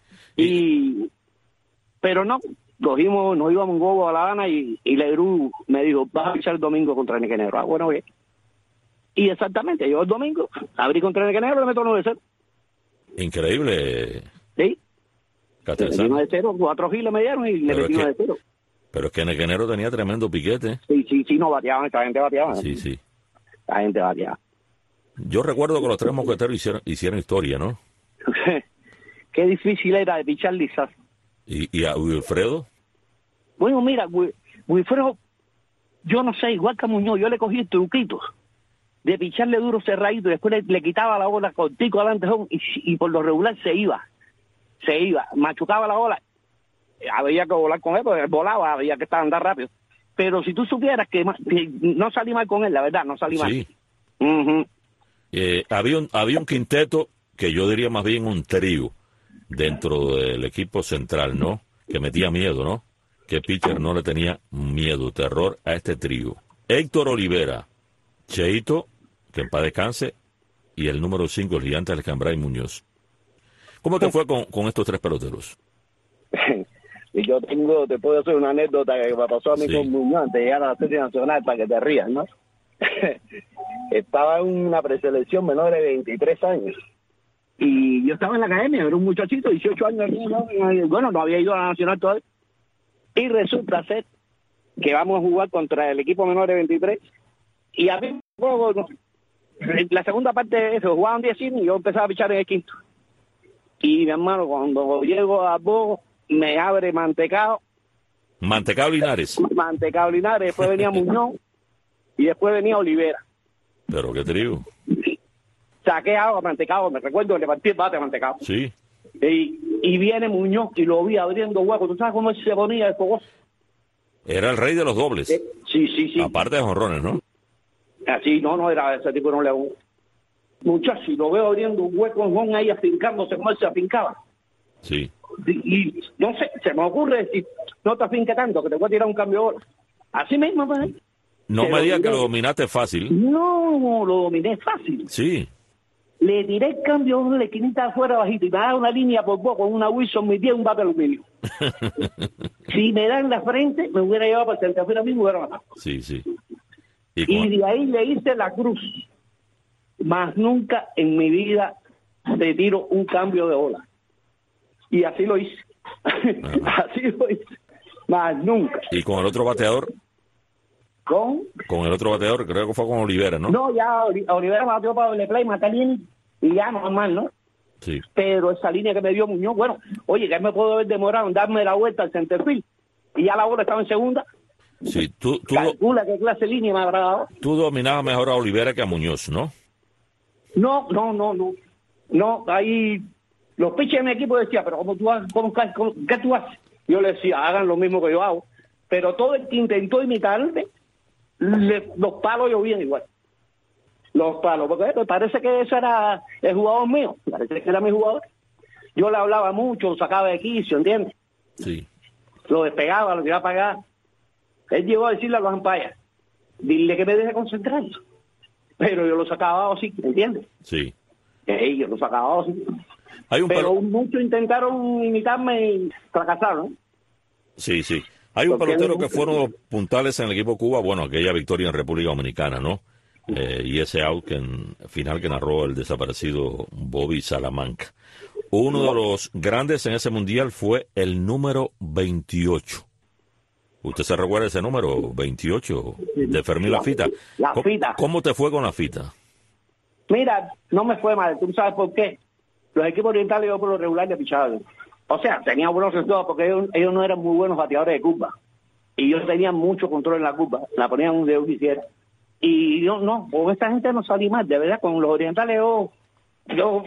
Pero no, nos íbamos en Gogo a La Habana y Leroux me dijo, vas a pichar el domingo contra Enrique Negro. Ah, bueno, bien. Y exactamente, yo el domingo abrí contra Enrique Negro y le meto 9-0. Increíble. Sí. Castresana. 9-0, 4 giles me dieron y le metí 9-0. Pero es que Enrique Negro tenía tremendo piquete. Sí, no bateaban, esta gente bateaba. Sí. La gente bateaba. Yo recuerdo que los 3 mosqueteros hicieron historia, ¿no? Qué difícil era de pichar lisas. ¿Y a Wilfredo? Bueno, mira, Wilfredo, yo no sé, igual que a Muñoz, yo le cogí el truquito de picharle duro cerradito y después le quitaba la bola cortico adelante y por lo regular se iba, machucaba la bola. Había que volar con él, porque él volaba, había que andar rápido. Pero si tú supieras que no salí mal con él, la verdad, no salí mal. Sí. Había un quinteto que yo diría más bien un trío dentro del equipo central, ¿no? Que metía miedo, ¿no? Que pitcher no le tenía miedo, terror a este trío. Héctor Olivera, Cheito, que en paz descanse, y el número 5, el gigante Alcambray Muñoz. ¿Cómo te fue con estos 3 peloteros? Y yo te puedo hacer una anécdota que me pasó a mí con Muñoz antes de llegar a la Serie Nacional para que te rías, ¿no? Estaba en una preselección menor de 23 años y yo estaba en la academia, era un muchachito, 18 años, bueno, no había ido a la Nacional todavía, y resulta ser que vamos a jugar contra el equipo menor de 23 y a mí la segunda parte se jugaban 10 innings y yo empezaba a pichar en el quinto y mi hermano cuando llego a Bogo me abre Mantecao Linares, después venía Muñoz y después venía Olivera. Pero qué trío. Saqué agua, mantecado, me recuerdo que le partí el bate mantecado. Sí. Y viene Muñoz y lo vi abriendo hueco. ¿Tú sabes cómo él se ponía el fogoso? Era el rey de los dobles. Sí. Aparte de jonrones, ¿no? Así, no, era ese tipo, no le hago. Muchacho, y lo veo abriendo un hueco en home ahí afincándose como él se afincaba. Sí. Y no sé, se me ocurre decir, no te afinque tanto, que te voy a tirar un cambio de bola. Así mismo, pues. No me digas que lo dominaste fácil. No, lo dominé fácil. Sí. Le tiré el cambio de la esquinita afuera bajito y me da una línea por poco con una Wilson, mi pie un bate de aluminio. Si me da en la frente, me hubiera llevado para el centro mismo y me hubiera matado. Sí. Y de ahí le hice la cruz. Más nunca en mi vida te tiro un cambio de bola. Y así lo hice. Así lo hice. Más nunca. ¿Y con el otro bateador? ¿Con el otro bateador, creo que fue con Olivera, ¿no? No, ya Olivera batió para doble play, Matalín, y ya normal, ¿no? Sí. Pero esa línea que me dio Muñoz, bueno, oye, que me puedo haber demorado en darme la vuelta al centerfield, y ya la bola estaba en segunda. Sí, tú calcula qué clase de línea me habrá dado. Tú dominabas mejor a Olivera que a Muñoz, ¿no? No, ahí los pitchers de mi equipo decían, pero ¿qué tú haces? Yo le decía, hagan lo mismo que yo hago. Pero todo el que intentó imitarme, los palos llovían igual. Los palos, porque me parece que ese era el jugador mío, parece que era mi jugador. Yo le hablaba mucho, lo sacaba de quicio, ¿entiendes? Sí. Lo despegaba, lo tiraba para acá. Él llegó a decirle a los ampayas, dile que me deje concentrar. Pero yo lo sacaba así, ¿entiendes? Sí. Yo lo sacaba así. Pero muchos intentaron imitarme y fracasaron, ¿no? Sí. Hay un pelotero que fueron los puntales en el equipo Cuba, bueno, aquella victoria en República Dominicana, ¿no? Y ese out final que narró el desaparecido Bobby Salamanca. Uno de los grandes en ese mundial fue el número 28. ¿Usted se recuerda ese número 28 de Fermín Lafita? Lafita. ¿Cómo te fue con Lafita? Mira, no me fue mal. ¿Tú sabes por qué? Los equipos orientales yo por lo regular de pichaban. O sea, tenían buenos resultados porque ellos no eran muy buenos bateadores de curva. Y ellos tenían mucho control en la curva. La ponían un dedo que hiciera. Y yo no, con esta gente no salí mal. De verdad, con los orientales yo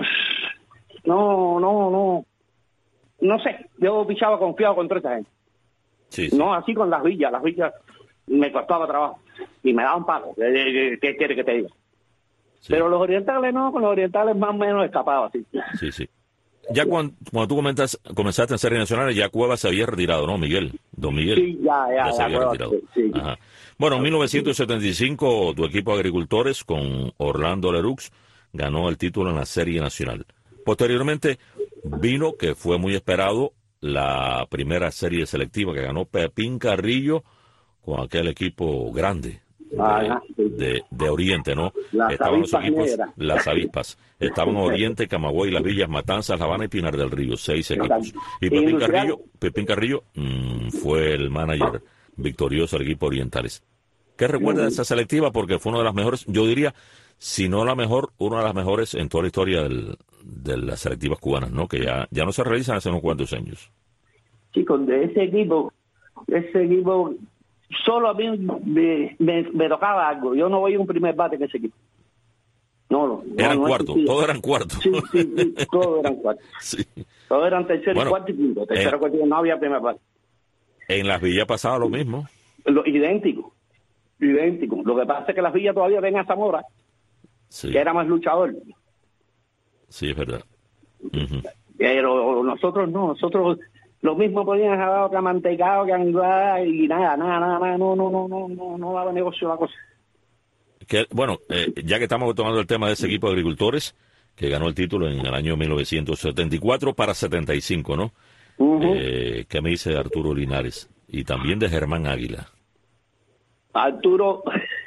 no sé. Yo pichaba confiado contra esta gente. Sí. No así con las villas me costaba trabajo y me daban palo. ¿Qué quiere que te diga? Sí. Pero los orientales no, con los orientales más o menos escapaba así. Sí. Ya cuando tú comenzaste en Series Nacionales, ya Cuevas se había retirado, ¿no, Miguel? Don Miguel. Sí, ya se había retirado. Sí. Ajá. Bueno, en 1975 tu equipo de agricultores con Orlando Lerux ganó el título en la Serie Nacional. Posteriormente vino, que fue muy esperado, la primera serie selectiva que ganó Pepín Carrillo con aquel equipo grande de Oriente, ¿no? Estaban los equipos, negras. Las avispas. Estaban Oriente, Camagüey, Las Villas, Matanzas, La Habana y Pinar del Río, 6 equipos. Y Pepín Carrillo fue el manager victorioso del equipo Orientales. ¿Qué recuerda de esa selectiva? Porque fue una de las mejores, yo diría, si no la mejor, una de las mejores en toda la historia de las selectivas cubanas, ¿no? Que ya no se realizan hace unos cuantos años. Chicos, de ese equipo solo a mí me tocaba algo. Yo no voy a un primer bate en ese equipo. Eran cuartos, todos eran cuartos. Sí, todos eran cuartos. Sí. Todos eran tercero, cuarto y quinto. Tercero, cuarto, no había primer bate. En Las Villas pasaba lo mismo. Idéntico. Lo que pasa es que Las Villas todavía ven a Zamora, que era más luchador. Sí, es verdad. Uh-huh. Pero nosotros no, lo mismo podían haber dado que mantecado, que angular y nada, no daba negocio la cosa. Ya que estamos tomando el tema de ese equipo de agricultores, que ganó el título en el año 1974 para 75, ¿no? Uh-huh. ¿Qué me dice de Arturo Linares? Y también de Germán Águila. Arturo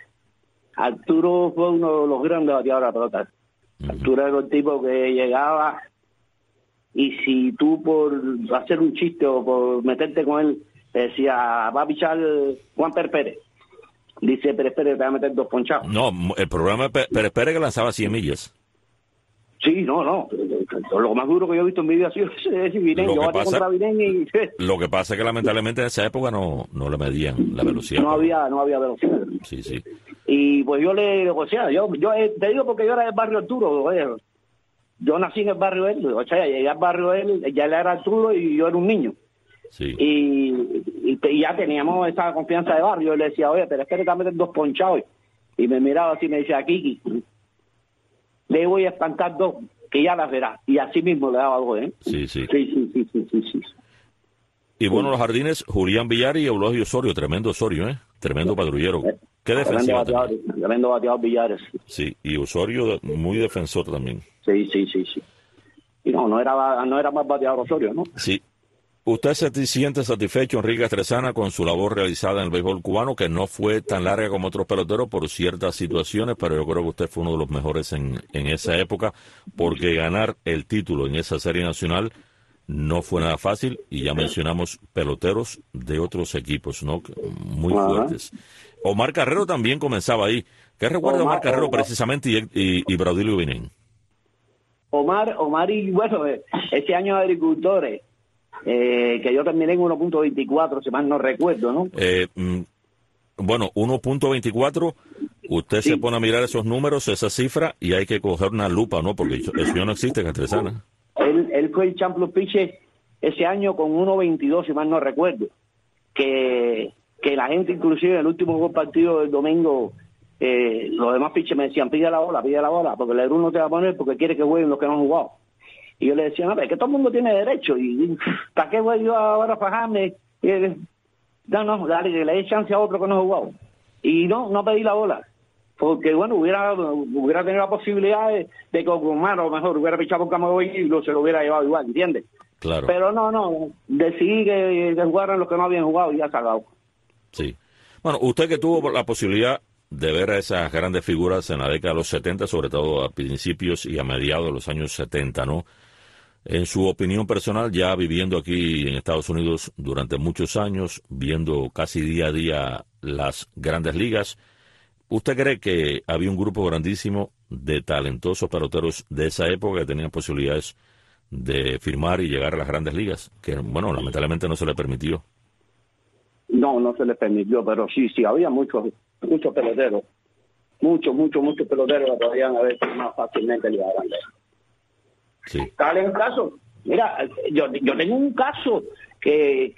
fue uno de los grandes bateadores de pelota. Uh-huh. Arturo era el tipo que llegaba y si tú por hacer un chiste o por meterte con él decía, va a pichar Juan Pérez. Dice Pérez te va a meter 2 ponchados. No, el programa de Pérez que lanzaba 100 millas. Sí, no. Lo más duro que yo he visto en mi vida ha sido ese Virén. Yo baté contra Virén y... Lo que pasa es que lamentablemente en esa época no le medían la velocidad. No había velocidad. Sí. Y pues yo te digo porque yo era del barrio Arturo, oye, yo nací en el barrio él, o sea, llegué al barrio él, ya él era Arturo y yo era un niño. Sí. Y ya teníamos esa confianza de barrio. Yo le decía, oye, pero es que te meter 2 ponchados. Y me miraba así y me decía, Kiki, le voy a espantar 2, que ya las verás. Y así mismo le daba algo, ¿eh? Sí. Sí. Y bueno, los jardines, Julián Villar y Eulogio Osorio, tremendo Osorio, ¿eh? Tremendo patrullero. ¿Qué defensiva? Tremendo bateador Villares. Sí, y Osorio muy defensor también. Sí. Y no era más bateador Osorio, ¿no? Sí. ¿Usted se siente satisfecho, Enrique Castresana, con su labor realizada en el béisbol cubano, que no fue tan larga como otros peloteros por ciertas situaciones, pero yo creo que usted fue uno de los mejores en esa época, porque ganar el título en esa serie nacional no fue nada fácil, y ya mencionamos peloteros de otros equipos, ¿no? Muy fuertes. Omar Carrero también comenzaba ahí. ¿Qué recuerda Omar Carrero precisamente y Braudilio Vinén? Omar y bueno, ese año de agricultores, que yo terminé en 1.24, si mal no recuerdo, ¿no? Bueno, 1.24, usted se pone a mirar esos números, esa cifra, y hay que coger una lupa, ¿no? Porque eso ya no existe, Castresana. Él fue el champion pitcher ese año con 1.22, si mal no recuerdo. Que la gente, inclusive, en el último partido del domingo, los demás pitchers me decían, pide la bola, porque el Lebrun no te va a poner porque quiere que jueguen los que no han jugado. Y yo le decía, no, es que todo el mundo tiene derecho, y ¿para qué voy yo ahora a fajarme? No, dale, que le dé chance a otro que no ha jugado. Y no pedí la bola, porque bueno, hubiera tenido la posibilidad de que Omar a lo mejor hubiera pichado con Camagüey y se lo hubiera llevado igual, ¿entiendes? Claro. Pero no, decidí que jugaran los que no habían jugado y ya se acabó. Sí. Bueno, usted que tuvo la posibilidad de ver a esas grandes figuras en la década de los 70, sobre todo a principios y a mediados de los años 70, ¿no? En su opinión personal, ya viviendo aquí en Estados Unidos durante muchos años, viendo casi día a día las grandes ligas, ¿usted cree que había un grupo grandísimo de talentosos peloteros de esa época que tenían posibilidades de firmar y llegar a las grandes ligas? Que, bueno, lamentablemente no se le permitió. No se les permitió, pero sí, había muchos peloteros. Muchos peloteros que podían haber firmado fácilmente en Liga Grande. Sí. Dale un caso. Mira, yo tengo un caso que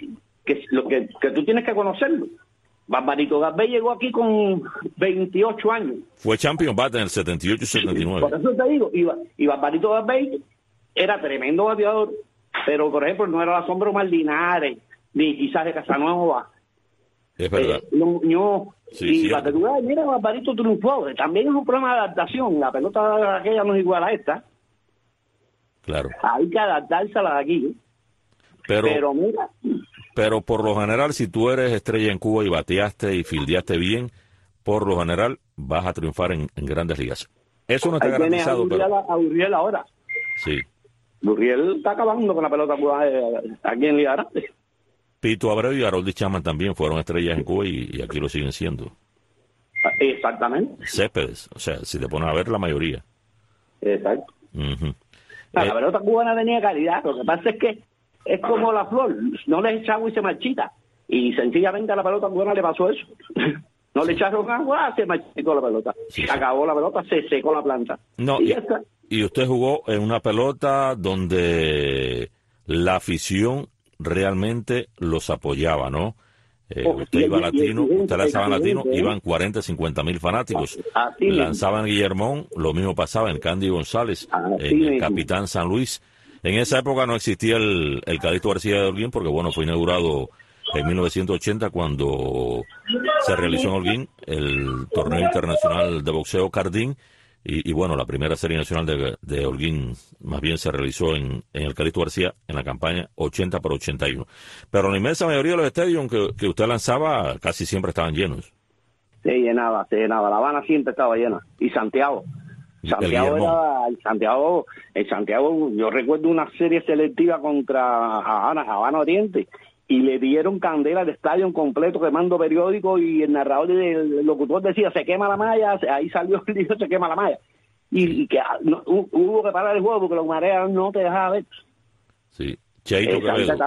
tú tienes que conocerlo. Barbarito Garbey llegó aquí con 28 años. Fue champion bat en el 78 y 79. Por eso te digo, y Barbarito Garbey era tremendo bateador, pero por ejemplo no era la sombra de Omar Linares, ni quizás de Casanova. Es verdad. Y la película, mira, Barbarito triunfó. También es un problema de adaptación. La pelota aquella no es igual a esta. Claro. Hay que adaptarse a la de aquí. Pero mira. Pero por lo general, si tú eres estrella en Cuba y bateaste y fildeaste bien, por lo general vas a triunfar en grandes ligas. Eso no está garantizado. A Uriel ahora. Sí. Uriel está acabando con la pelota cubana aquí en Liga Grande. Pito Abreu y Harold Chapman también fueron estrellas en Cuba y aquí lo siguen siendo. Exactamente. Céspedes, o sea, si te pones a ver la mayoría. Exacto. La pelota cubana tenía calidad, lo que pasa es que es como la flor, no le echa agua y se marchita, y sencillamente a la pelota cubana le pasó eso. No le echaron agua, se marchitó la pelota. Sí. Acabó la pelota, se secó la planta. No, y usted jugó en una pelota donde la afición realmente los apoyaba, ¿no? Usted iba latino, usted lanzaba latino, iban 40, 50 mil fanáticos. Lanzaban Guillermón, lo mismo pasaba en Candy González, en el Capitán San Luis. En esa época no existía el Calixto García de Holguín, porque bueno, fue inaugurado en 1980 cuando se realizó en Holguín el torneo internacional de boxeo Cardín. Y bueno, la primera serie nacional de Holguín más bien se realizó en el Calixto García en la campaña 80 por 81. Pero la inmensa mayoría de los estadios que usted lanzaba casi siempre estaban llenos. Se llenaba. La Habana siempre estaba llena. Y Santiago. Santiago, yo recuerdo una serie selectiva contra Habana Oriente. Y le dieron candela al estadio completo quemando periódicos y el narrador y el locutor decía, se quema la malla, ahí salió el dijo, se quema la malla. Y que hubo que parar el juego porque los mareas no te dejaban ver. Sí, Cheito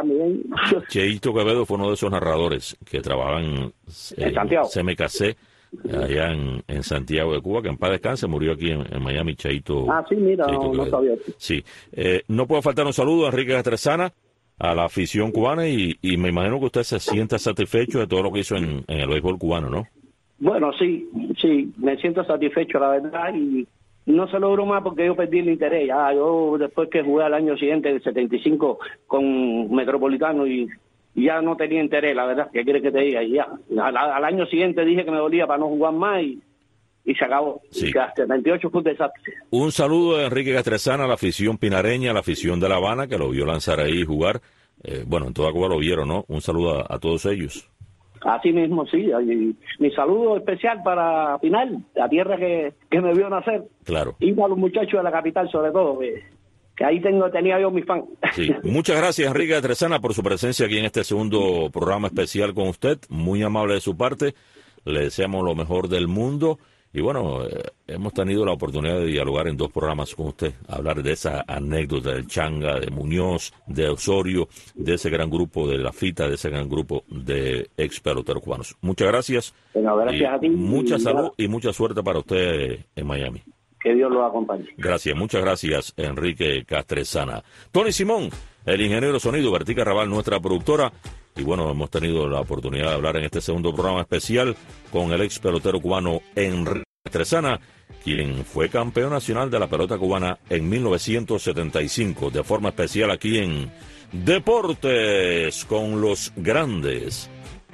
Quevedo fue uno de esos narradores que trabajaban en CMKC allá en Santiago de Cuba, que en paz descanse, murió aquí en Miami, Chaito. Sí, mira, Chaito no sabía. Sí. No puede faltar un saludo a Enrique Castresana, a la afición cubana, y me imagino que usted se sienta satisfecho de todo lo que hizo en el béisbol cubano, ¿no? Bueno, sí, me siento satisfecho, la verdad, y no se logró más porque yo perdí el interés. Ya, yo después que jugué al año siguiente, el 75, con Metropolitano, y ya no tenía interés, la verdad. ¿Qué quieres que te diga? Y ya, al año siguiente dije que me dolía para no jugar más y se acabó. Sí. Que hasta el 28 fue un desastre. Un saludo de Enrique Castresana a la afición pinareña, a la afición de La Habana, que lo vio lanzar ahí y jugar. En toda Cuba lo vieron, ¿no? Un saludo a todos ellos. Así mismo, sí. Y mi saludo especial para Pinal, la tierra que me vio nacer. Claro. Y para los muchachos de la capital, sobre todo, que ahí tenía yo mis fans. Sí. Muchas gracias, Enrique Castresana, por su presencia aquí en este segundo programa especial con usted. Muy amable de su parte. Le deseamos lo mejor del mundo. Y bueno, hemos tenido la oportunidad de dialogar en 2 programas con usted, hablar de esa anécdota del Changa, de Muñoz, de Osorio, de ese gran grupo de La Fita, de ese gran grupo de ex peloteros cubanos. Muchas gracias. Bueno, gracias a ti. Mucha salud y mucha suerte para usted en Miami. Que Dios los acompañe. Gracias, muchas gracias, Enrique Castresana. Tony Simón, el ingeniero de sonido, Bertica Raval, nuestra productora. Y bueno, hemos tenido la oportunidad de hablar en este segundo programa especial con el ex pelotero cubano Enrique Castresana, quien fue campeón nacional de la pelota cubana en 1975, de forma especial aquí en Deportes con los Grandes.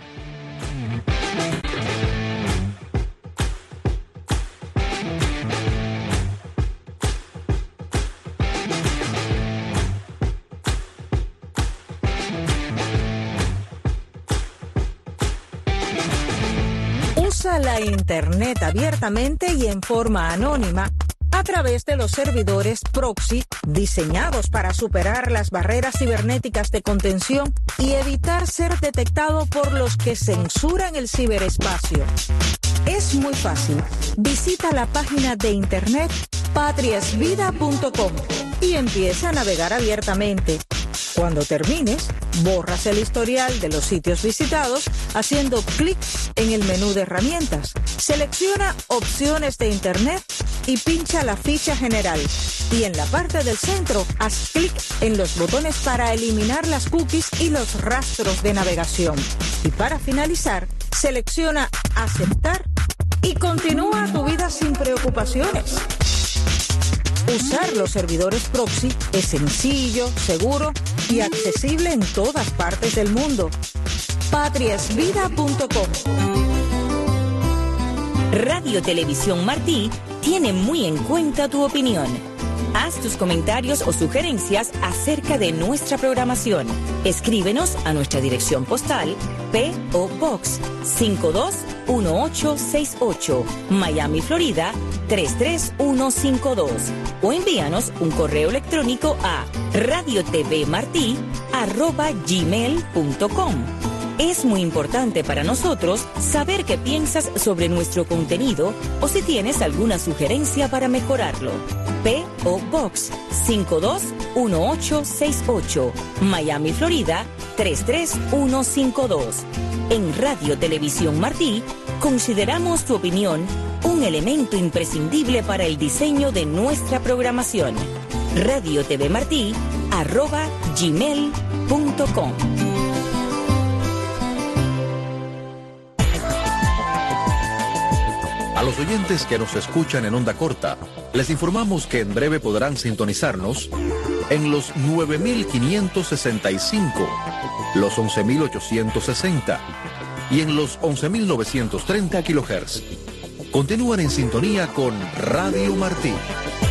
Usa la Internet abiertamente y en forma anónima a través de los servidores proxy diseñados para superar las barreras cibernéticas de contención y evitar ser detectado por los que censuran el ciberespacio. Es muy fácil. Visita la página de Internet patriasvida.com y empieza a navegar abiertamente. Cuando termines, borras el historial de los sitios visitados haciendo clic en el menú de herramientas. Selecciona opciones de Internet y pincha la ficha general. Y en la parte del centro, haz clic en los botones para eliminar las cookies y los rastros de navegación. Y para finalizar, selecciona aceptar y continúa tu vida sin preocupaciones. Usar los servidores proxy es sencillo, seguro y accesible en todas partes del mundo. patriasvida.com. Radio Televisión Martí tiene muy en cuenta tu opinión. Haz tus comentarios o sugerencias acerca de nuestra programación. Escríbenos a nuestra dirección postal P.O. Box 521868, Miami, Florida 33152, o envíanos un correo electrónico a radiotvmarti@gmail.com. Es muy importante para nosotros saber qué piensas sobre nuestro contenido o si tienes alguna sugerencia para mejorarlo. P.O. Box 521868, Miami, Florida 33152. En Radio Televisión Martí consideramos tu opinión un elemento imprescindible para el diseño de nuestra programación. radiotvmarti@gmail.com. A los oyentes que nos escuchan en onda corta, les informamos que en breve podrán sintonizarnos en los 9.565, los 11.860 y en los 11.930 kHz. Continúan en sintonía con Radio Martí.